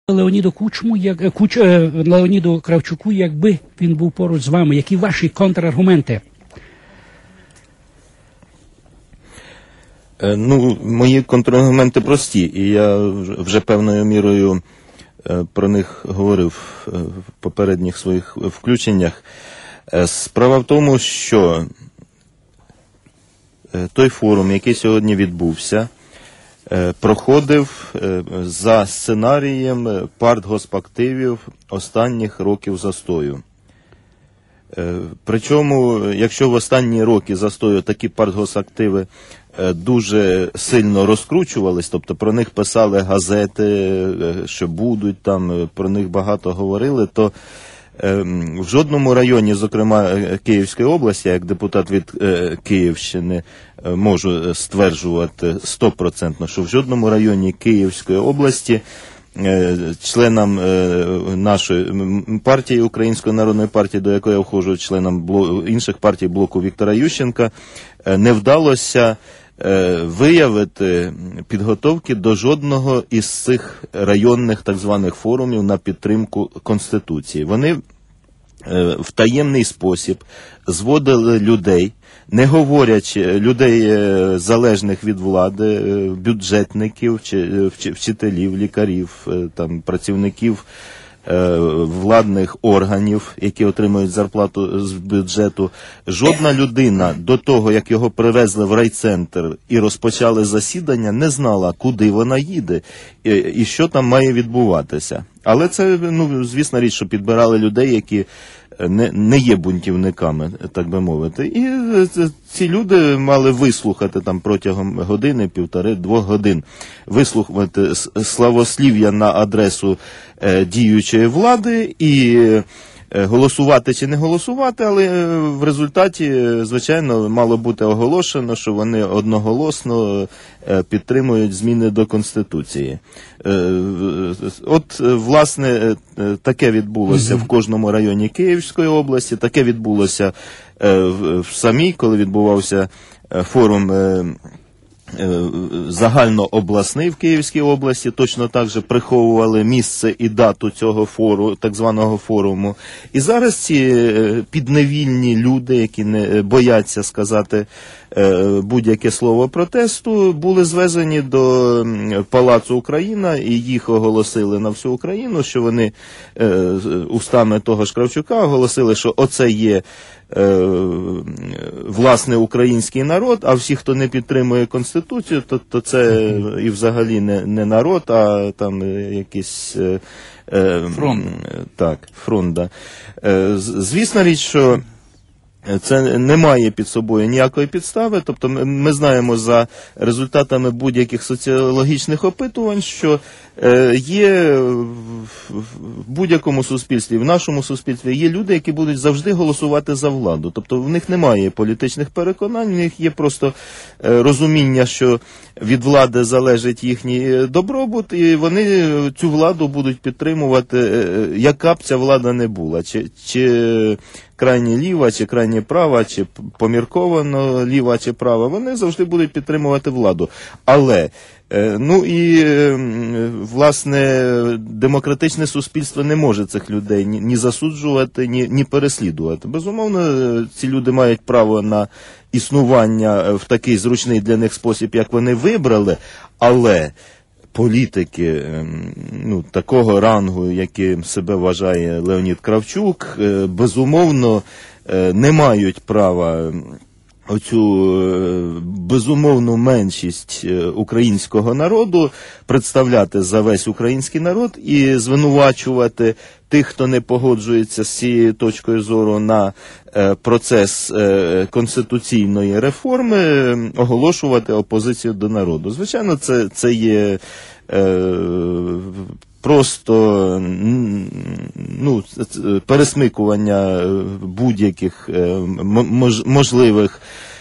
Леоніду Леоніду Кравчуку, якби він був поруч з вами? Які ваші контраргументи? Мої контраргументи прості, і я вже певною мірою про них говорив в попередніх своїх включеннях. Справа в тому, що той форум, який сьогодні відбувся, проходив за сценарієм партгоспактивів останніх років застою. Причому, якщо в останні роки застою такі партгосактиви дуже сильно розкручувались, тобто про них писали газети, що будуть там, про них багато говорили, то в жодному районі, зокрема Київської області, як депутат від Київщини, можу стверджувати 100%, що в жодному районі Київської області членам нашої партії, Української народної партії, до якої я входжу, членам інших партій блоку Віктора Ющенка, не вдалося виявити підготовки до жодного із цих районних так званих форумів на підтримку Конституції. Вони в таємний спосіб зводили людей, не говорячи, людей залежних від влади, бюджетників, вчителів, лікарів, там, працівників владних органів, які отримують зарплату з бюджету. Жодна людина до того, як його привезли в райцентр і розпочали засідання, не знала, куди вона їде і що там має відбуватися. Але це, звісно річ, що підбирали людей, які не є бунтівниками, так би мовити. І ці люди мали вислухати там протягом години, півтори-двох годин, вислухати славослів'я на адресу діючої влади і голосувати чи не голосувати, але в результаті, звичайно, мало бути оголошено, що вони одноголосно підтримують зміни до Конституції. От, власне, таке відбулося в кожному районі Київської області, таке відбулося в самій, коли відбувався форум загальнообласний в Київській області, точно так же приховували місце і дату цього форуму, так званого форуму. І зараз ці підневільні люди, які не бояться сказати будь-яке слово протесту, були звезені до Палацу Україна, і їх оголосили на всю Україну, що вони устами того ж Кравчука оголосили, що оце є власне український народ, а всі, хто не підтримує Конституцію, то це і взагалі не народ, а там якийсь фронт. Так, фронт, да. Звісно річ, що це не має під собою ніякої підстави, тобто ми знаємо за результатами будь-яких соціологічних опитувань, що є в будь-якому суспільстві, в нашому суспільстві є люди, які будуть завжди голосувати за владу. Тобто в них немає політичних переконань, в них є просто розуміння, що від влади залежить їхній добробут, і вони цю владу будуть підтримувати, яка б ця влада не була. Чи крайні ліва, чи крайні права, чи помірковано ліва, чи права, вони завжди будуть підтримувати владу. Але, власне, демократичне суспільство не може цих людей ні засуджувати, ні переслідувати. Безумовно, ці люди мають право на існування в такий зручний для них спосіб, як вони вибрали, але політики такого рангу, яким себе вважає Леонід Кравчук, безумовно, не мають права оцю безумовну меншість українського народу представляти за весь український народ і звинувачувати тих, хто не погоджується з цією точкою зору на процес конституційної реформи, оголошувати опозицію до народу. Звичайно, це є просто пересмикування будь-яких можливих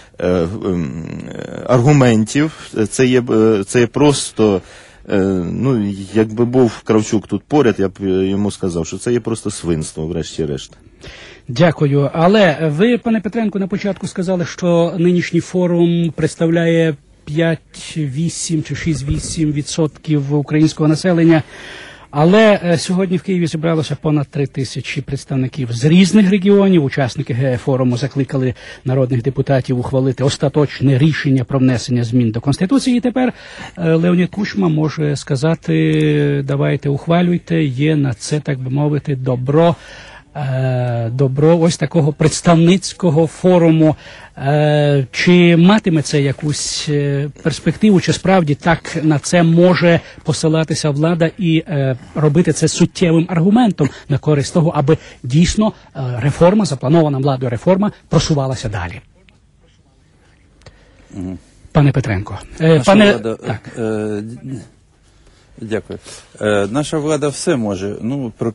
аргументів. Це є просто, якби був Кравчук тут поряд, я б йому сказав, що це є просто свинство, врешті-решт. Дякую. Але ви, пане Петренко, на початку сказали, що нинішній форум представляє 5-8 чи 6-8% українського населення. Але сьогодні в Києві зібралося понад 3000 представників з різних регіонів. Учасники форуму закликали народних депутатів ухвалити остаточне рішення про внесення змін до Конституції. І тепер Леонід Кучма може сказати, давайте ухвалюйте, є на це, так би мовити, добро ось такого представницького форуму. Чи матиме це якусь перспективу, чи справді так на це може посилатися влада і робити це суттєвим аргументом на користь того, аби дійсно реформа, запланована владою реформа, просувалася далі? Пане Петренко. Дякую. Наша влада все може. Про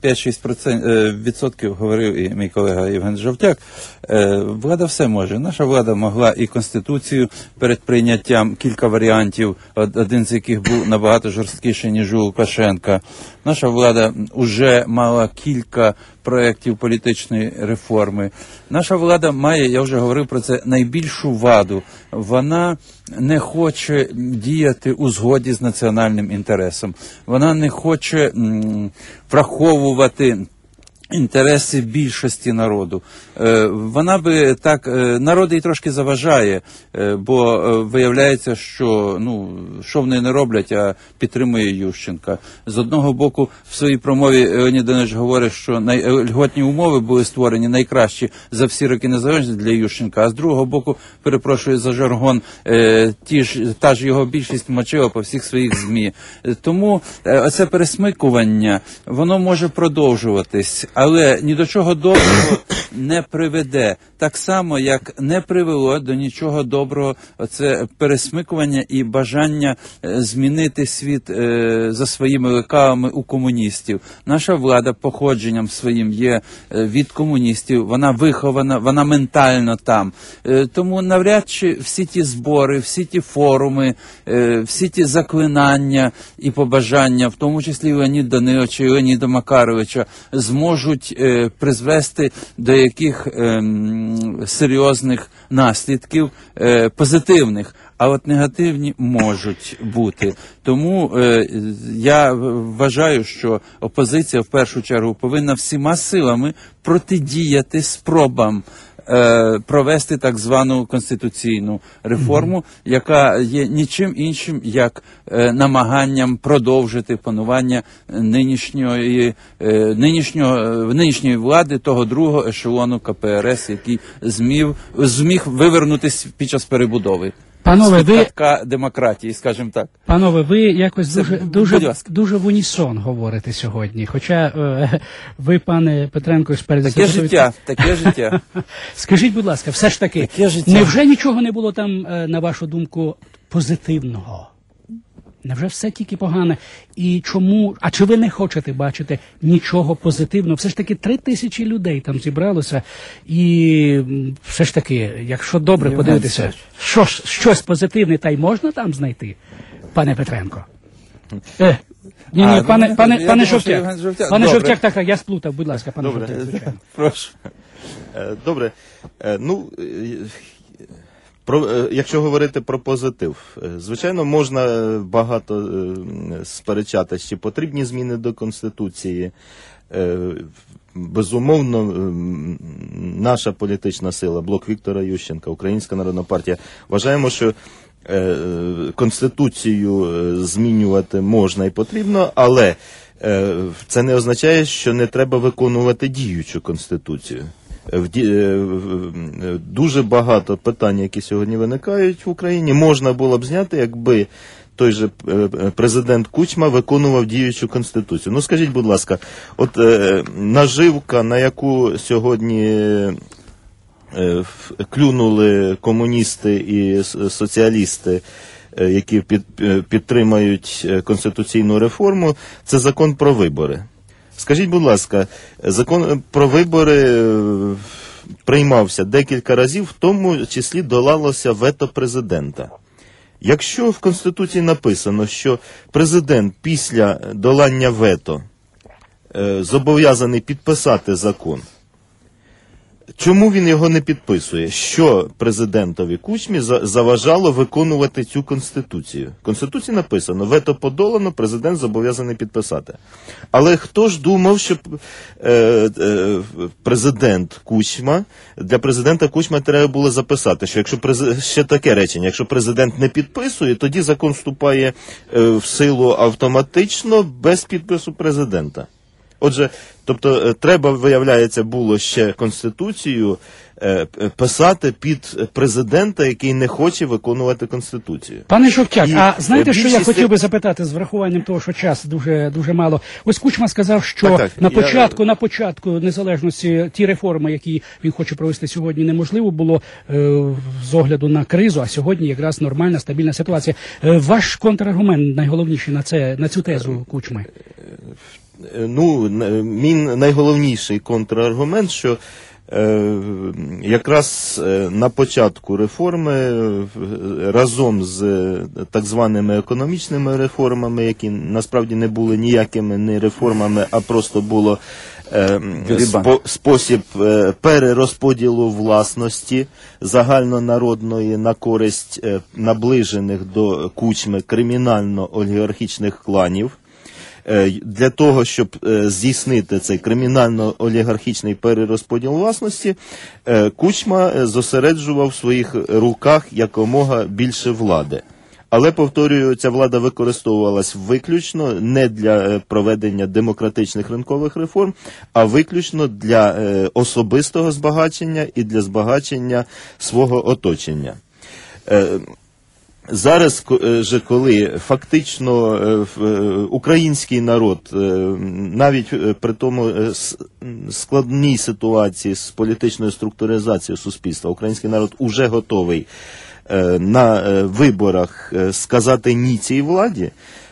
5-6% говорив і мій колега Євген Жовтяк. Влада все може. Наша влада могла і Конституцію перед прийняттям, кілька варіантів, один з яких був набагато жорсткіший, ніж у Лукашенка. Наша влада вже мала кілька проєктів політичної реформи. Наша влада має, я вже говорив про це, найбільшу ваду. Вона не хоче діяти у згоді з національним інтересом. Вона не хоче враховувати інтереси більшості народу. Вона би так, народ їй трошки заважає, бо виявляється, що, що вони не роблять, а підтримує Ющенка. З одного боку, в своїй промові Леонід Данилович говорить, що льготні умови були створені найкращі за всі роки незалежності для Ющенка, а з другого боку, перепрошую за жаргон, та ж його більшість мочила по всіх своїх ЗМІ. Тому оце пересмикування, воно може продовжуватись, але ні до чого доброго не приведе. Так само, як не привело до нічого доброго оце пересмикування і бажання змінити світ за своїми лекалами у комуністів. Наша влада походженням своїм є від комуністів, вона вихована, вона ментально там. Тому навряд чи всі ті збори, всі ті форуми, всі ті заклинання і побажання, в тому числі Леоніда Даниловича і Леоніда Макаровича, зможуть призвести до яких серйозних наслідків позитивних, а от негативні можуть бути. Тому я вважаю, що опозиція в першу чергу повинна всіма силами протидіяти спробам провести так звану конституційну реформу, яка є нічим іншим, як намаганням продовжити панування нинішньої влади, того другого ешелону КПРС, який зміг вивернутися під час перебудови. Панове, ви демократії, скажімо так. Панове, ви якось дуже в унісон говорите сьогодні. Хоча ви, пане Петренко, таке життя. Скажіть, будь ласка, все ж таки, невже нічого не було там, на вашу думку, позитивного? Невже все тільки погане? І чому? А чи ви не хочете бачити нічого позитивного? Все ж таки 3000 людей там зібралося, і все ж таки, якщо добре подивитися, щось позитивне та й можна там знайти, пане Петренко? Пане Жовтяк. Пане Жовтяк, так, я сплутав, будь ласка, пане Жовтяк. Прошу. Добре. Якщо говорити про позитив, звичайно, можна багато сперечатися, чи потрібні зміни до Конституції. Безумовно, наша політична сила, блок Віктора Ющенка, Українська народна партія, вважаємо, що Конституцію змінювати можна і потрібно, але це не означає, що не треба виконувати діючу Конституцію. Дуже багато питань, які сьогодні виникають в Україні, можна було б зняти, якби той же президент Кучма виконував діючу Конституцію. Ну, скажіть, будь ласка, от наживка, на яку сьогодні клюнули комуністи і соціалісти, які підтримають конституційну реформу, це закон про вибори. Скажіть, будь ласка, закон про вибори приймався декілька разів, в тому числі долалося вето президента. Якщо в Конституції написано, що президент після долання вето зобов'язаний підписати закон, чому він його не підписує? Що президентові Кучмі заважало виконувати цю Конституцію? В Конституції написано, вето подолано, президент зобов'язаний підписати. Але хто ж думав, що президент Кучма, для президента Кучма треба було записати, що якщо ще таке речення, якщо президент не підписує, тоді закон вступає в силу автоматично без підпису президента. Отже, тобто треба, виявляється, було ще Конституцію писати під президента, який не хоче виконувати Конституцію. Пане Жовтяк, а знаєте, що я хотів би запитати з врахуванням того, що час дуже мало. Ось Кучма сказав, що на початку незалежності ті реформи, які він хоче провести сьогодні, неможливо було з огляду на кризу, а сьогодні якраз нормальна, стабільна ситуація. Ваш контраргумент найголовніший на цю тезу Кучми? Ну, мій найголовніший контраргумент, що якраз на початку реформи разом з так званими економічними реформами, які насправді не були ніякими не реформами, а просто було спосіб перерозподілу власності загальнонародної на користь наближених до Кучми кримінально-олігархічних кланів. Для того, щоб здійснити цей кримінально-олігархічний перерозподіл власності, Кучма зосереджував в своїх руках якомога більше влади. Але, повторюю, ця влада використовувалась виключно не для проведення демократичних ринкових реформ, а виключно для особистого збагачення і для збагачення свого оточення. Зараз же, коли фактично український народ, навіть при тому складній ситуації з політичною структуризацією суспільства, український народ уже готовий на виборах сказати ні цій владі,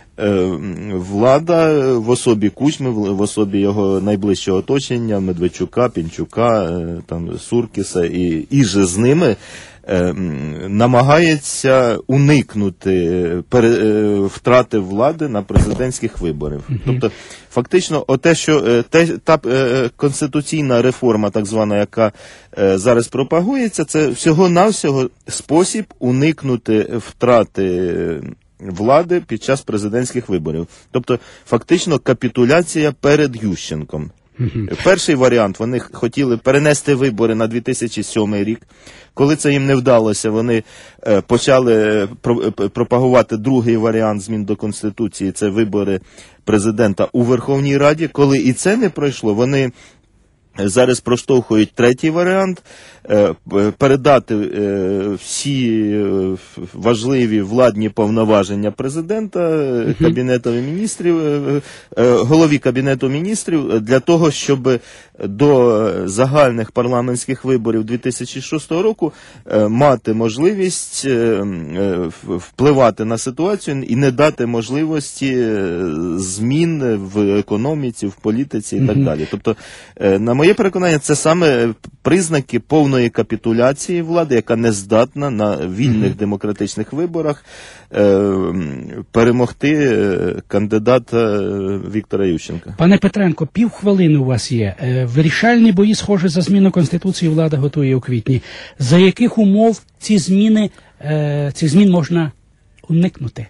влада в особі Кучми, в особі його найближчого оточення, Медведчука, Пінчука, там, Суркіса і же з ними, намагається уникнути втрати влади на президентських виборах. Тобто, фактично, та конституційна реформа, так звана, яка зараз пропагується, це всього-навсього спосіб уникнути втрати влади під час президентських виборів. Тобто, фактично, капітуляція перед Ющенком. Перший варіант, вони хотіли перенести вибори на 2007 рік. Коли це їм не вдалося, вони почали пропагувати другий варіант змін до Конституції, це вибори президента у Верховній Раді. Коли і це не пройшло, вони зараз проштовхують третій варіант, передати всі важливі владні повноваження президента, Кабінетові міністрів, голові Кабінету міністрів, для того, щоб до загальних парламентських виборів 2006 року мати можливість впливати на ситуацію і не дати можливості змін в економіці, в політиці і так далі. Тобто, на моє переконання, це саме признаки повної капітуляції влади, яка не здатна на вільних демократичних виборах перемогти кандидата Віктора Ющенка. Пане Петренко, півхвилини у вас є. Вирішальні бої, схоже, за зміну Конституції влада готує у квітні. За яких умов цих змін можна уникнути?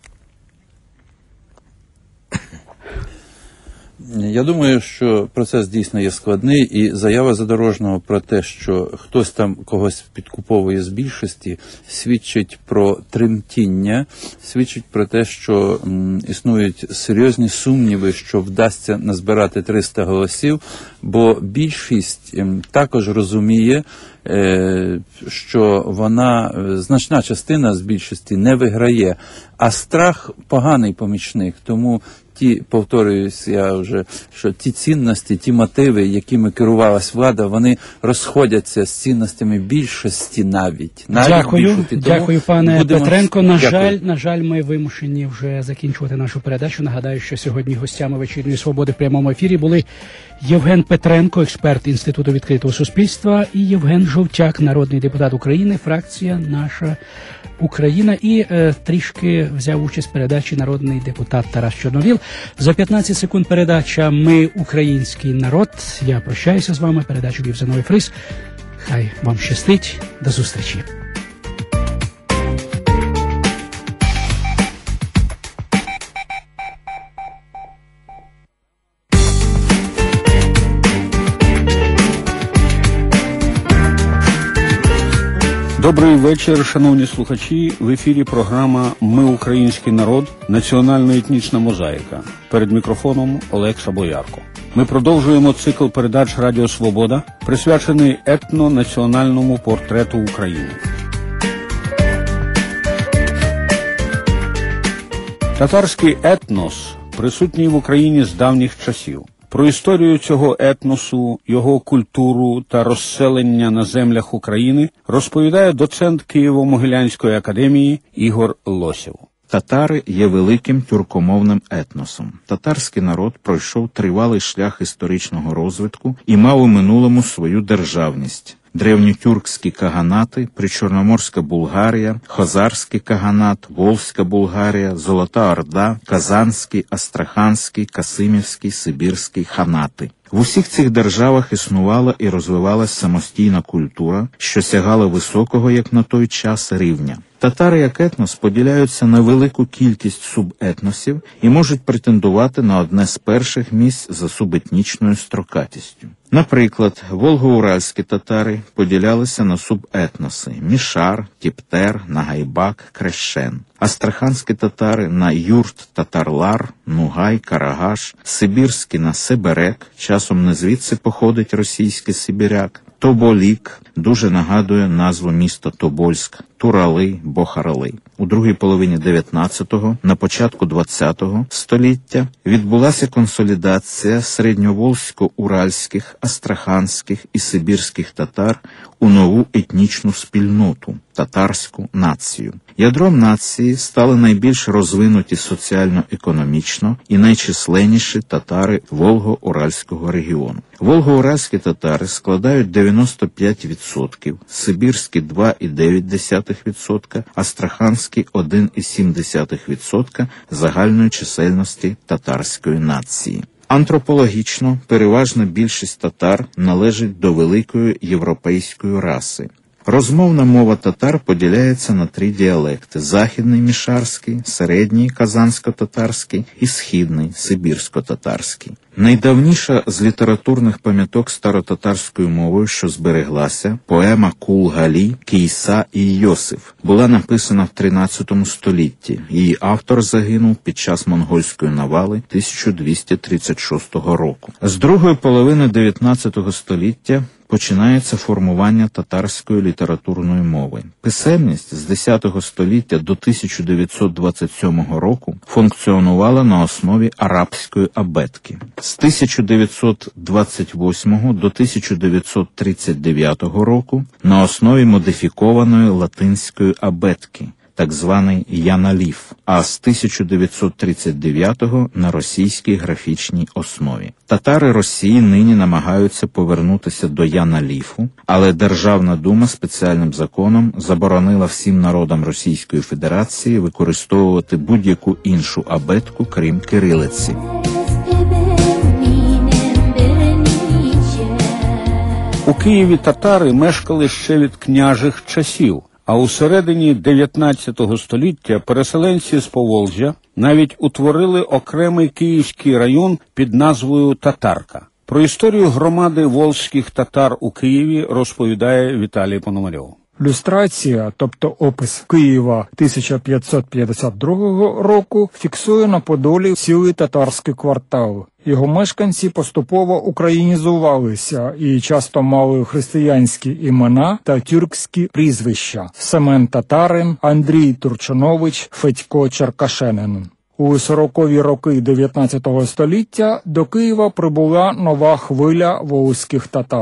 Я думаю, що процес дійсно є складний, і заява Задорожного про те, що хтось там когось підкуповує з більшості, свідчить про тремтіння, свідчить про те, що існують серйозні сумніви, що вдасться назбирати 300 голосів, бо більшість також розуміє, що вона, значна частина з більшості не виграє, а страх поганий помічник, тому повторююсь я вже, що ті цінності, ті мотиви, якими керувалась влада, вони розходяться з цінностями більшості навіть. Дякую, пане Петренко. На жаль, ми вимушені вже закінчувати нашу передачу. Нагадаю, що сьогодні гостями «Вечірньої свободи» в прямому ефірі були Євген Петренко, експерт Інституту відкритого суспільства, і Євген Жовтяк, народний депутат України, фракція «Наша Україна». І трішки взяв участь в передачі народний депутат Тарас Чорновіл. За 15 секунд передача «Ми український народ». Я прощаюся з вами. Передачу вів Зиновій Фрис. Хай вам щастить. До зустрічі. Добрий вечір, шановні слухачі. В ефірі програма «Ми український народ. Національно-етнічна мозаїка». Перед мікрофоном Олег Сабоярко. Ми продовжуємо цикл передач «Радіо Свобода», присвячений етно-національному портрету України. Татарський етнос присутній в Україні з давніх часів. Про історію цього етносу, його культуру та розселення на землях України розповідає доцент Києво-Могилянської академії Ігор Лосєв. Татари є великим тюркомовним етносом. Татарський народ пройшов тривалий шлях історичного розвитку і мав у минулому свою державність. Древньотюркські каганати, Причорноморська Булгарія, Хозарський каганат, Волзька Булгарія, Золота Орда, Казанський, Астраханський, Касимівський, Сибірський ханати. В усіх цих державах існувала і розвивалась самостійна культура, що сягала високого, як на той час, рівня. Татари як етнос поділяються на велику кількість субетносів і можуть претендувати на одне з перших місць за субетнічною строкатістю. Наприклад, волго-уральські татари поділялися на субетноси – Мішар, Тіптер, Нагайбак, Крещен. Астраханські татари на юрт, татарлар, Нугай, Карагаш, сибірські на Себерек, часом не звідси походить російський сибіряк, Тоболік, дуже нагадує назву міста Тобольськ, Турали, Бохарали. У другій половині 19-го, на початку 20-го століття відбулася консолідація середньоволзько-уральських, астраханських і сибірських татар у нову етнічну спільноту – татарську націю. Ядром нації стали найбільш розвинуті соціально-економічно і найчисленніші татари Волго-Уральського регіону. Волго-уральські татари складають 95%, сибірські 2,9%, астраханські 1,7% загальної чисельності татарської нації. Антропологічно переважна більшість татар належить до великої європейської раси. Розмовна мова татар поділяється на 3 діалекти – західний мішарський, середній казансько-татарський і східний сибірсько-татарський. Найдавніша з літературних пам'яток старотатарською мовою, що збереглася, поема Кул-Галі «Кейса і Йосиф», була написана в 13 столітті. Її автор загинув під час монгольської навали 1236 року. З другої половини 19 століття починається формування татарської літературної мови. Писемність з 10 століття до 1927 року функціонувала на основі арабської абетки. З 1928 до 1939 року на основі модифікованої латинської абетки, так званий Яналіф, а з 1939-го на російській графічній основі. Татари Росії нині намагаються повернутися до Яналіфу, але Державна дума спеціальним законом заборонила всім народам Російської Федерації використовувати будь-яку іншу абетку, крім кирилиці. У Києві татари мешкали ще від княжих часів, а у середині 19 століття переселенці з Поволжя навіть утворили окремий київський район під назвою Татарка. Про історію громади волзьких татар у Києві розповідає Віталій Пономарьов. Люстрація, тобто опис Києва 1552 року, фіксує на Подолі цілий татарський квартал. Його мешканці поступово українізувалися і часто мали християнські імена та тюркські прізвища – Семен Татарин, Андрій Турчинович, Федько Черкашенин. У 40-ві роки 19 століття до Києва прибула нова хвиля волзьких татар.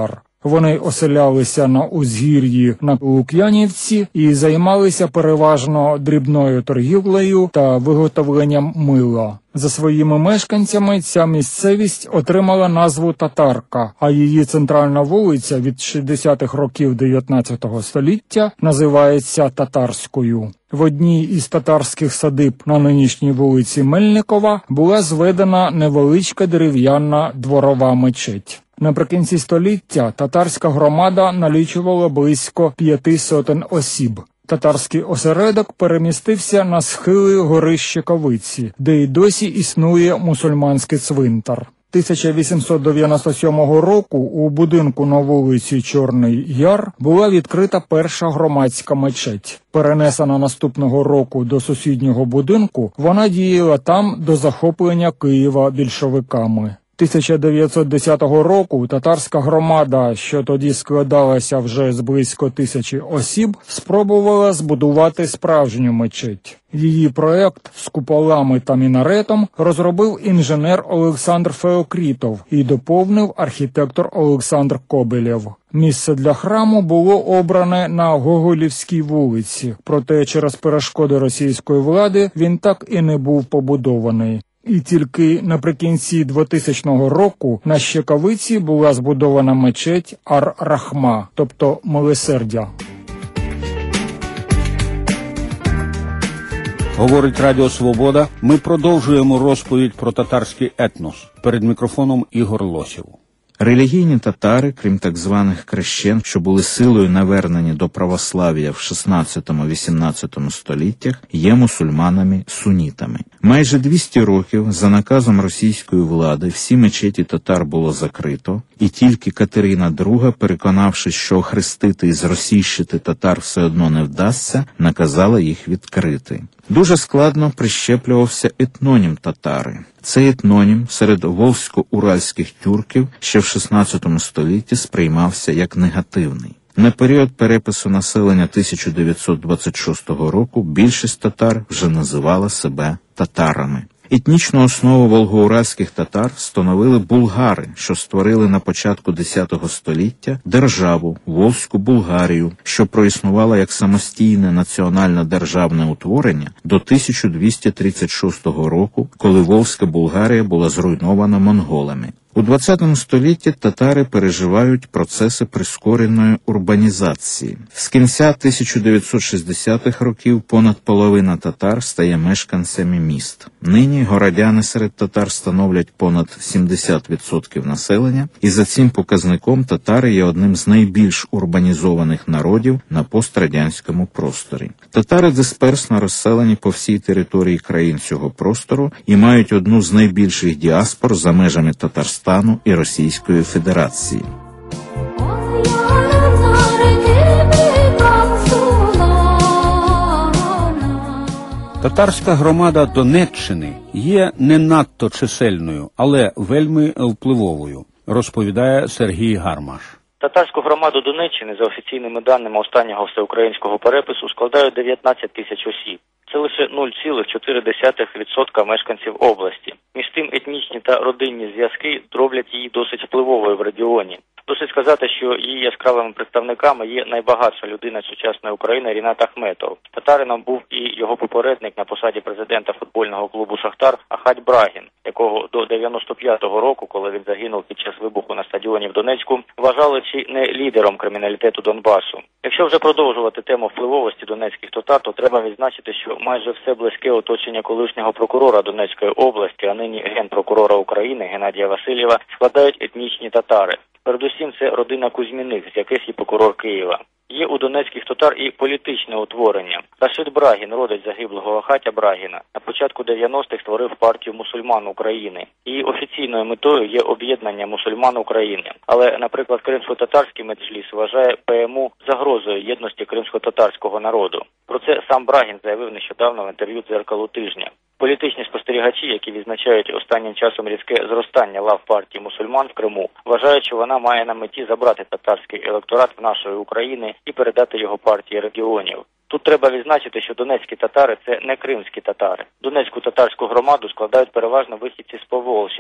Вони оселялися на узгір'ї на Лук'янівці і займалися переважно дрібною торгівлею та виготовленням мила. За своїми мешканцями ця місцевість отримала назву Татарка, а її центральна вулиця від 60-х років 19 століття називається Татарською. В одній із татарських садиб на нинішній вулиці Мельникова була зведена невеличка дерев'яна дворова мечеть. Наприкінці століття татарська громада налічувала близько 500 осіб. Татарський осередок перемістився на схили гори Щекавиці, де й досі існує мусульманський цвинтар. 1897 року у будинку на вулиці Чорний Яр була відкрита перша громадська мечеть. Перенесена наступного року до сусіднього будинку, вона діяла там до захоплення Києва більшовиками. 1910 року татарська громада, що тоді складалася вже з близько 1000 осіб, спробувала збудувати справжню мечеть. Її проект з куполами та мінаретом розробив інженер Олександр Феокрітов і доповнив архітектор Олександр Кобелєв. Місце для храму було обране на Гоголівській вулиці, проте через перешкоди російської влади він так і не був побудований. І тільки наприкінці 2000 року на Щекавиці була збудована мечеть Ар-Рахма, тобто милосердя. Говорить Радіо Свобода. Ми продовжуємо розповідь про татарський етнос. Перед мікрофоном Ігор Лосів. Релігійні татари, крім так званих крещен, що були силою навернені до православ'я в 16-18 століттях, є мусульманами-сунітами. Майже 200 років за наказом російської влади всі мечеті татар було закрито, і тільки Катерина II, переконавшись, що охрестити і зросійщити татар все одно не вдасться, наказала їх відкрити. Дуже складно прищеплювався етнонім татари. Цей етнонім серед волзько-уральських тюрків ще в 16 столітті сприймався як негативний. На період перепису населення 1926 року більшість татар вже називала себе татарами. Етнічну основу волго-уральських татар становили булгари, що створили на початку X століття державу Волзьку Булгарію, що проіснувала як самостійне національне державне утворення до 1236 року, коли Волзька Булгарія була зруйнована монголами. У ХХ столітті татари переживають процеси прискореної урбанізації. З кінця 1960-х років понад половина татар стає мешканцями міст. Нині городяни серед татар становлять понад 70% населення, і за цим показником татари є одним з найбільш урбанізованих народів на пострадянському просторі. Татари дисперсно розселені по всій території країн цього простору і мають одну з найбільших діаспор за межами Татарстану і Російської Федерації. Татарська громада Донеччини є не надто чисельною, але вельми впливовою, розповідає Сергій Гармаш. Татарську громаду Донеччини, за офіційними даними останнього всеукраїнського перепису, складають 19 тисяч осіб. Це лише 0,4% мешканців області. Між тим етнічні та родинні зв'язки роблять її досить впливовою в регіоні. Досить сказати, що її яскравими представниками є найбагатша людина сучасної України Рінат Ахметов. Татарином був і його попередник на посаді президента футбольного клубу «Шахтар» Ахать Брагін, якого до 95-го року, коли він загинув під час вибуху на стадіоні в Донецьку, вважали чи не лідером криміналітету Донбасу. Якщо вже продовжувати тему впливовості донецьких татар, то треба відзначити, що майже все близьке оточення колишнього прокурора Донецької області, а нині генпрокурора України Геннадія Васильєва, складають етнічні татари. Передусім, це родина Кузьміних, з яких є прокурор Києва. Є у донецьких татар і політичне утворення. Рашид Брагін, родич загиблого Ахатя Брагіна, на початку 90-х створив партію мусульман України. Її офіційною метою є об'єднання мусульман України. Але, наприклад, кримсько-татарський меджліс вважає ПМУ загрозою єдності кримсько-татарського народу. Про це сам Брагін заявив нещодавно в інтерв'ю «Дзеркалу тижня». Політичні спостерігачі, які відзначають останнім часом різке зростання лав партії мусульман в Криму, вважають, що вона має на меті забрати татарський електорат в нашої України і передати його партії регіонів. Тут треба відзначити, що донецькі татари – це не кримські татари. Донецьку татарську громаду складають переважно вихідці з Поволжя.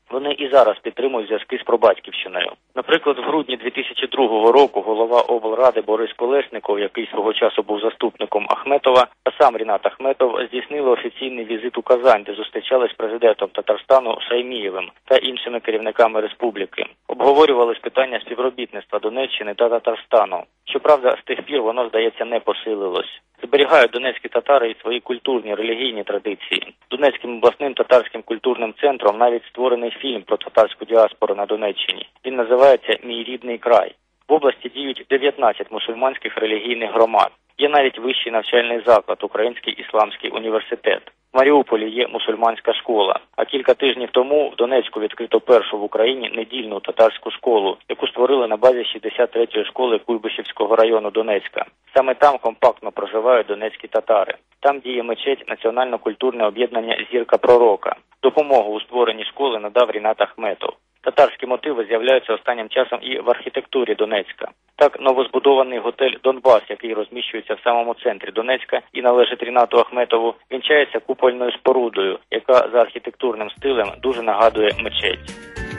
Вони і зараз підтримують зв'язки з прабатьківщиною. Наприклад, в грудні 2002 року голова облради Борис Колесніков, який свого часу був заступником Ахметова, а сам Рінат Ахметов здійснили офіційний візит у Казань, де зустрічались з президентом Татарстану Шаймієвим та іншими керівниками республіки. Обговорювались питання співробітництва Донеччини та Татарстану. Щоправда, з тих пір воно, здається, не посилилось. Зберігають донецькі татари і свої культурні, релігійні традиції. Донецьким обласним татарським культурним центром навіть створений фільм про татарську діаспору на Донеччині. Він називається «Мій рідний край». В області діють 19 мусульманських релігійних громад. Є навіть вищий навчальний заклад Український ісламський університет. В Маріуполі є мусульманська школа. А кілька тижнів тому в Донецьку відкрито першу в Україні недільну татарську школу, яку створили на базі 63-ї школи Куйбишевського району Донецька. Саме там компактно проживають донецькі татари. Там діє мечеть Національно-культурне об'єднання «Зірка пророка». Допомогу у створенні школи надав Рінат Ахметов. Татарські мотиви з'являються останнім часом і в архітектурі Донецька. Так, новозбудований готель «Донбас», який розміщується в самому центрі Донецька і належить Рінату Ахметову, вінчається купольною спорудою, яка за архітектурним стилем дуже нагадує мечеть.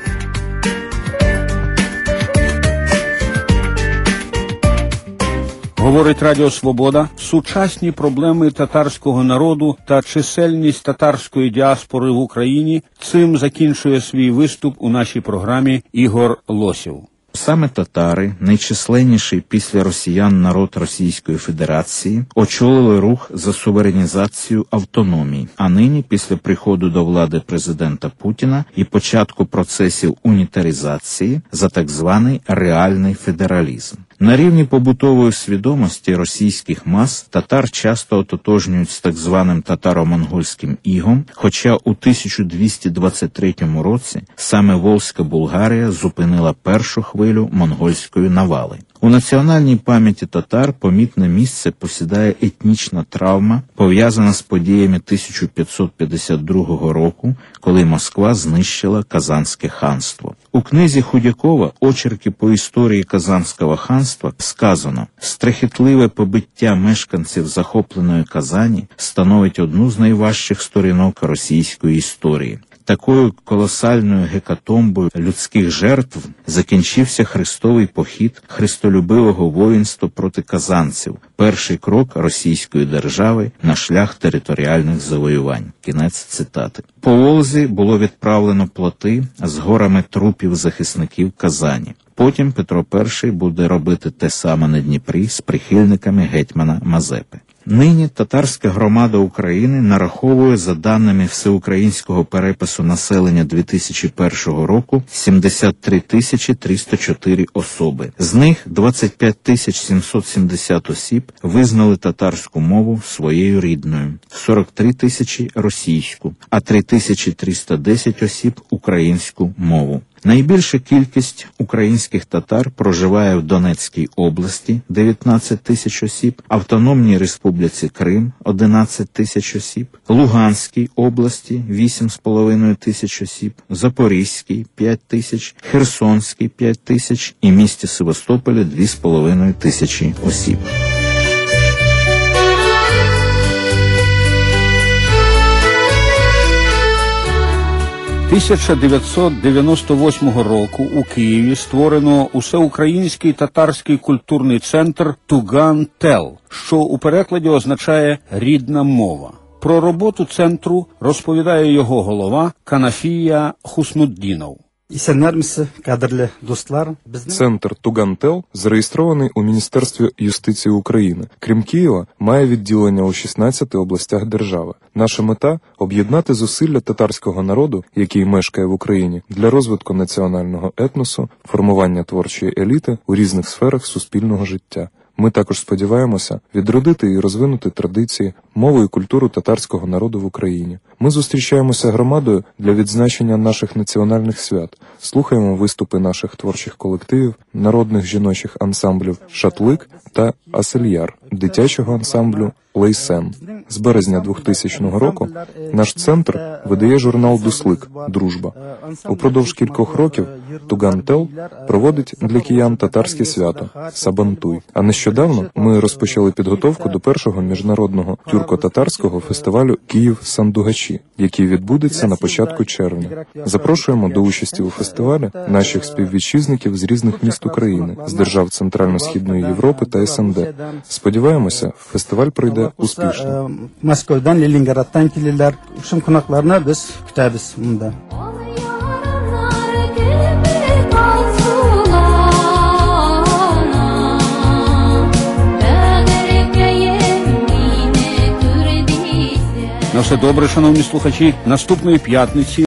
Говорить Радіо Свобода, сучасні проблеми татарського народу та чисельність татарської діаспори в Україні. Цим закінчує свій виступ у нашій програмі Ігор Лосів. Саме татари, найчисленніший після росіян народ Російської Федерації, очолили рух за суверенізацію автономії, а нині, після приходу до влади президента Путіна і початку процесів унітаризації, за так званий реальний федералізм. На рівні побутової свідомості російських мас татар часто ототожнюють з так званим татаро-монгольським ігом, хоча у 1223 році саме Волзька Булгарія зупинила першу хвилю монгольської навали. У національній пам'яті татар помітне місце посідає етнічна травма, пов'язана з подіями 1552 року, коли Москва знищила Казанське ханство. У книзі Худякова «Очерки по історії Казанського ханства» сказано: «Страхітливе побиття мешканців захопленої Казані становить одну з найважчих сторінок російської історії». Такою колосальною гекатомбою людських жертв закінчився хрестовий похід христолюбивого воїнства проти казанців, перший крок російської держави на шлях територіальних завоювань. Кінець цитати. По Волзі було відправлено плоти з горами трупів захисників Казані. Потім Петро І буде робити те саме на Дніпрі з прихильниками гетьмана Мазепи. Нині татарська громада України нараховує, за даними всеукраїнського перепису населення 2001 року, 73 304 особи. З них 25 770 осіб визнали татарську мову своєю рідною, 43 тисячі – російську, а 3310 осіб – українську мову. Найбільша кількість українських татар проживає в Донецькій області – 19 тисяч осіб, Автономній Республіці Крим – 11 тисяч осіб, Луганській області – 8,5 тисяч осіб, Запорізькій – 5 тисяч, Херсонській – 5 тисяч і місті Севастополі – 2,5 тисячі осіб. – 1998 року у Києві створено Усеукраїнський татарський культурний центр «Туган-Тел», що у перекладі означає «рідна мова». Про роботу центру розповідає його голова Канафія Хуснуддінов. Центр «Туган-Тел» зареєстрований у Міністерстві юстиції України. Крім Києва, має відділення у 16 областях держави. Наша мета – об'єднати зусилля татарського народу, який мешкає в Україні, для розвитку національного етносу, формування творчої еліти у різних сферах суспільного життя. Ми також сподіваємося відродити і розвинути традиції, мову і культуру татарського народу в Україні. Ми зустрічаємося громадою для відзначення наших національних свят, слухаємо виступи наших творчих колективів, народних жіночих ансамблів «Шатлик» та «Асельяр», дитячого ансамблю «Лейсем». З березня 2000 року наш центр видає журнал «Дуслик. Дружба». Упродовж кількох років «Туган-Тел» проводить для киян татарське свято – Сабантуй. А нещодавно ми розпочали підготовку до першого міжнародного тюрко-татарського фестивалю «Київ Сандугачі», ночі, який відбудеться на початку червня. Запрошуємо до участі у фестивалі наших співвітчизників з різних міст України, з держав Центрально-Східної Європи та СНД. Сподіваємося, фестиваль пройде успішно. Москвадан, Ленинградтан келелер, ушум кунакларына біз күтәбіз мында. На все добре, шановні слухачі. Наступної п'ятниці